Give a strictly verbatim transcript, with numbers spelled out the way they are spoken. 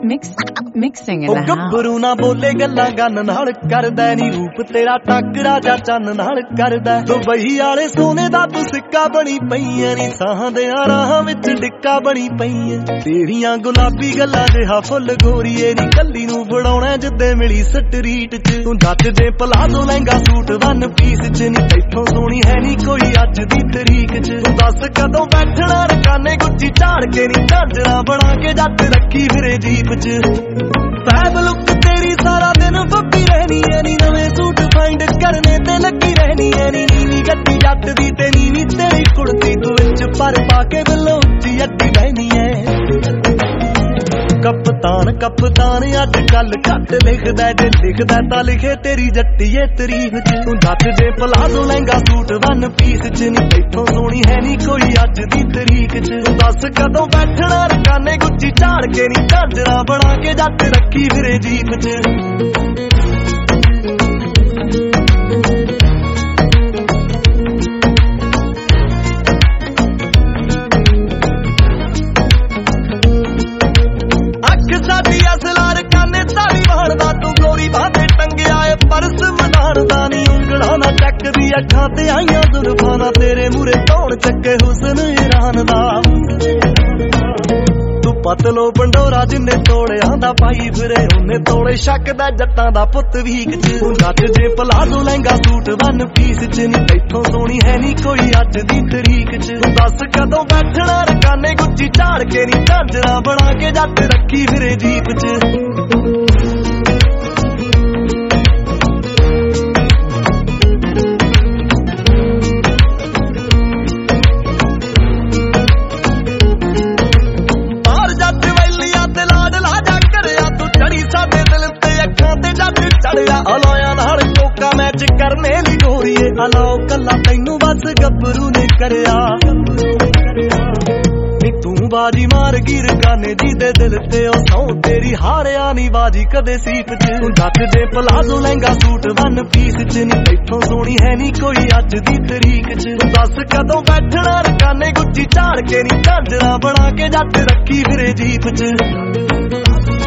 Mix, mixing in the house. ਗੱਭਰੂ ਨਾ ਬੋਲੇ ਗੱਲਾਂ ਗੰਨ ਨਾਲ ਕਰਦਾ ਨੀ ਰੂਪ ਤੇਰਾ ਟੱਕਰਾ ਜਾ ਚੰਨ ਨਾਲ ਕਰਦਾ ਦੁਬਈ ਵਾਲੇ ਸੋਨੇ ਦਾ ਤੂੰ ਸਿੱਕਾ ਬਣੀ ਪਈਆਂ ਨੀ ਸਾਹਾਂ ਦੇ ਰਾਹਾਂ ਵਿੱਚ ਡਿੱਕਾ ਬਣੀ ਪਈਆਂ ਤੇਰੀਆਂ ਗੁਲਾਬੀ ਗੱਲਾਂ ਦੇ ਹਾ ਫੁੱਲ ਗੋਰੀਏ ਨੀ ਕੱਲੀ ਨੂੰ ਫੜਾਉਣਾ ਜਿੱਦੇ ਮਿਲੀ ਸਟਰੀਟ 'ਚ ਤੂੰ ਦੱਤ ਦੇ palazzo lehenga suit one piece 'ਚ ਨੀ ਇੱਥੋਂ ਸੋਹਣੀ ਹੈ ਨੀ ਕੋਈ ਅੱਜ ਦੀ ਤਰੀਕ 'ਚ ਤੂੰ ਦੱਸ ਕਦੋਂ ਬੈਠਣਾ ਰਕਾਨੇ ਗੁੱਚੀ ਝਾੜ ਕੇ ਨੀ ਝਾਂਜਰਾ ਬਣਾ ਕੇ ਜੱਟ ਰੱਖੀ ਫਿਰੇ ਜੀਪ 'ਚ ਫੈਬ ਲੁੱਕ ਤੇਰੀ ਸਾਰਾ ਦਿਨ ਫੱਬੀ ਰਹਿਣੀ ਐ ਨੀ ਨਵੇਂ ਸੂਟ ਫਾਈਂਡ ਕਰਨੇ ਤੇ ਲੱਗੀ ਰਹਿਣੀ ਐ ਨੀ ਨੀਵੀਂ ਗੱਡੀ ਜੱਟ ਦੀ ਤੇ ਨੀਵੀਂ ਤੇਰੀ ਕੁੜਤੀ ਤੂੰ ਵਿੱਚ ਪਰ ਪਾ ਕੇ ਵੱਲੋਂ ਉੱਚੀ ਅੱਡੀ ਬਹਿਣੀ ਐ ਕਪਤਾਨ ਕਪਤਾਨ ਅੱਜ ਕੱਲ ਘੱਟ ਲਿਖਦਾ ਜੇ ਲਿਖਦਾ ਤਾਂ ਲਿਖੇ ਤੇਰੀ ਜੱਟੀਏ ਤਰੀਕ 'ਚ ਤੂੰ ਦੱਤ ਦੇ palazzo lehenga suit one piece 'ਚ ਨੀ ਇੱਥੋਂ ਸੋਹਣੀ ਹੈ ਨੀ ਕੋਈ ਅੱਜ ਦੀ ਤਰੀਕ 'ਚ ਤੂੰ ਦੱਸ ਕਦੋਂ ਬੈਠਣਾ ਰਕਾਨੇ ਗੁੱਚੀ ਝਾੜ ਕੇ ਨੀ ਝਾਂਜਰਾ ਬਣਾ ਕੇ ਜੱਟ ਰੱਖੀ ਫਿਰੇ ਜੀਪ 'ਚ ਅੱਖਾਂ ਤੇ ਆਈਆਂ ਜ਼ੁਲਫਾਂ ਨਾ ਤੇਰੇ ਮੂਰੇ ਧੌਣ ਚੱਕੇ ਹੁਸਨ ਇਰਾਨ ਦਾ ਤੂੰ ਪਤਲੋ ਪੰਡੋਰਾ ਜਿੰਨੇ ਤੋੜਿਆਂ ਦਾ ਪਾਈ ਫਿਰੇ ਉਹਨੇ ਤੋੜੇ ਸ਼ੱਕ ਦਾ ਜੱਟਾਂ ਦਾ ਪੁੱਤ ਵੀਕ 'ਚ ਤੂੰ ਨੱਚ ਜੇ palazzo lehenga suit one piece 'ਚ ਨੀ ਇੱਥੋਂ ਸੋਹਣੀ ਹੈ ਨੀ ਕੋਈ ਅੱਜ ਦੀ ਤਰੀਕ 'ਚ ਤੂੰ ਦੱਸ ਕਦੋਂ ਬੈਠਣਾ ਰਕਾਨੇ ਗੁੱਚੀ ਝਾੜ ਕੇ ਨੀ ਝਾਂਜਰਾ ਬਣਾ ਕੇ ਜੱਟ ਰੱਖੀ ਫਿਰੇ ਜੀਪ 'ਚ ਅਲਾਇਆ ਨਾਲ ਕੋਕਾ ਮੈਚ ਕਰਨੇ ਲਈ ਗੋਰੀਏ ਅਲਾਓ ਕੱਲਾ ਤੈਨੂੰ ਬਸ ਗੱਭਰੂ ਨੇ ਕਰਿਆ ਨੀ ਤੂੰ ਬਾਜੀ ਮਾਰ ਗਈ ਰਕਾਨੇ ਜੀ ਦੇ ਦਿਲ ਤੇ ਉਹ ਸੌ ਤੇਰੀ ਹਾਰਿਆ ਨੀ ਬਾਜੀ ਕਦੇ ਸੀਪ 'ਚ ਤੂੰ ਦੱਤ ਦੇ palazzo lehenga suit one piece 'ਚ ਨੀ ਇੱਥੋਂ ਸੋਹਣੀ ਹੈ ਨੀ ਕੋਈ ਅੱਜ ਦੀ ਤਰੀਕ 'ਚ ਤੂੰ ਦੱਸ ਕਦੋਂ ਬੈਠਣਾ ਰਕਾਨੇ ਗੁੱਚੀ ਝਾੜ ਕੇ ਨੀ ਝਾਂਜਰਾ ਬਣਾ ਕੇ ਜੱਟ ਰੱਖੀ ਫਿਰੇ ਜੀਪ 'ਚ